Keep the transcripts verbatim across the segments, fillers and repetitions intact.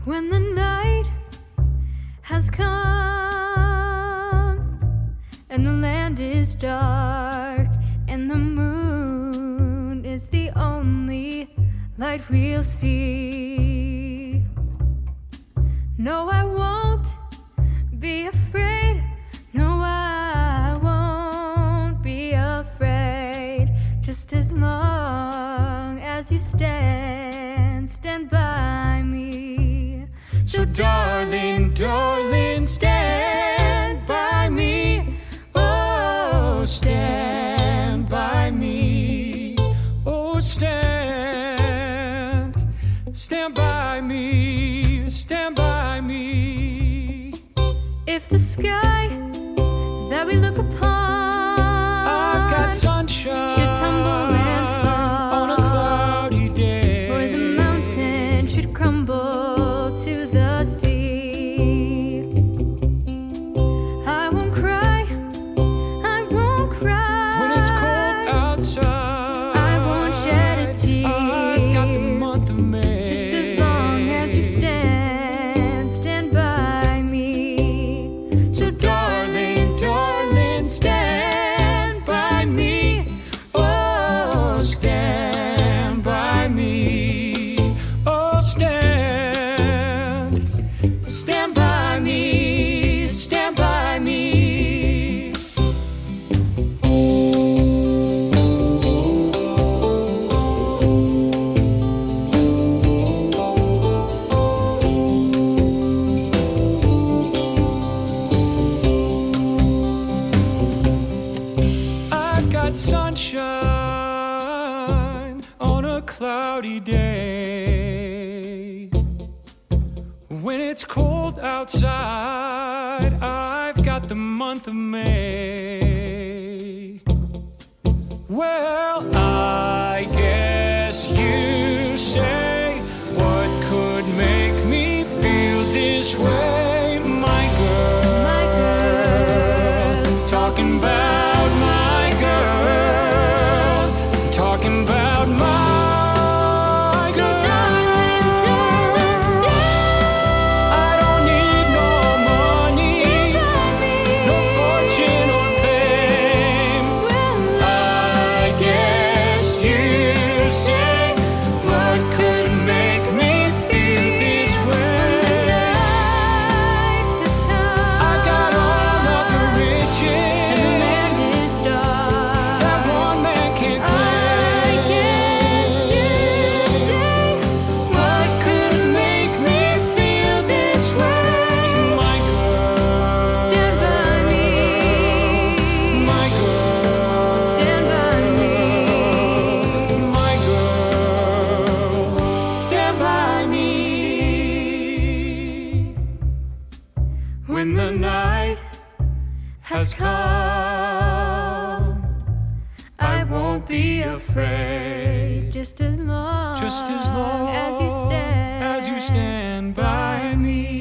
When the night has come and the land is dark and the moon is the only light we'll see. No, I won't be afraid. No, I won't be afraid. Just as long as you stand, stand by me. So darling, darling, stand by me. Oh, stand by me. Oh, stand, stand by me, stand by me. If the sky that we look upon, I've got sunshine, should tumble and fall on a cloudy day, or the mountain should crumble to the sea, I won't cry, I won't cry. when it's cold outside, I won't shed a tear. I've got the month of May, Just as long as you stand, stand by me. So darling, darling, stand by me. Oh, stand by me. oh, stand, Stand by me, stand by me. I've got sunshine on a cloudy day. When it's cold outside, I've got the month of May. Well, I guess you say, what could make me feel this way, my girl? My girl, Talking about my girl, talking about my so girl. darling, darling, stand, I don't need no money, stand by me. no fortune or fame. Well, I guess you say, what could make me feel this way? night has come I got all of the and the riches land is dark. that one man can't I claim. guess you say, what could make me feel this way? My girl, Stand by me, my girl, stand by me, my girl, stand by me. When the night has come, I won't be afraid, just as long, just as long as you stand, as you stand by me.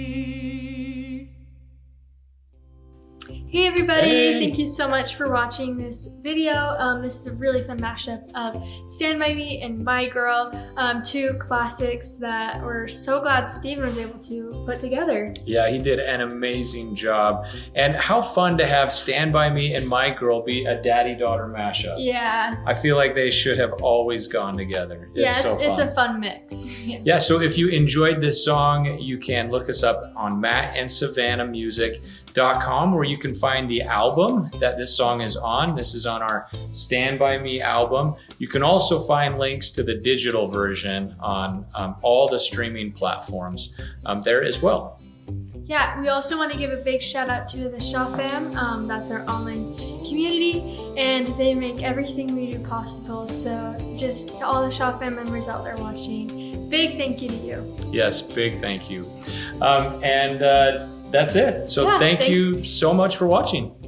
Hey everybody, Hey. thank you so much for watching this video. Um, this is a really fun mashup of Stand By Me and My Girl, um, two classics that we're so glad Steven was able to put together. Yeah, he did an amazing job. And how fun to have Stand By Me and My Girl be a daddy-daughter mashup. Yeah, I feel like they should have always gone together. It's yeah, it's, so fun. it's a fun mix. Yeah. Yeah, so if you enjoyed this song, you can look us up on matt and savannah music dot com, where you can find the album that this song is on. This is on our Stand By Me album. You can also find links to the digital version on um, all the streaming platforms um, there as well. Yeah, we also want to give a big shout out to the Shaw Fam. Um, that's our online community, and they make everything we do possible. So just to all the Shaw Fam members out there watching, big thank you to you. Yes, big thank you. Um, and uh, that's it. So Yeah, thank thanks. you so much for watching.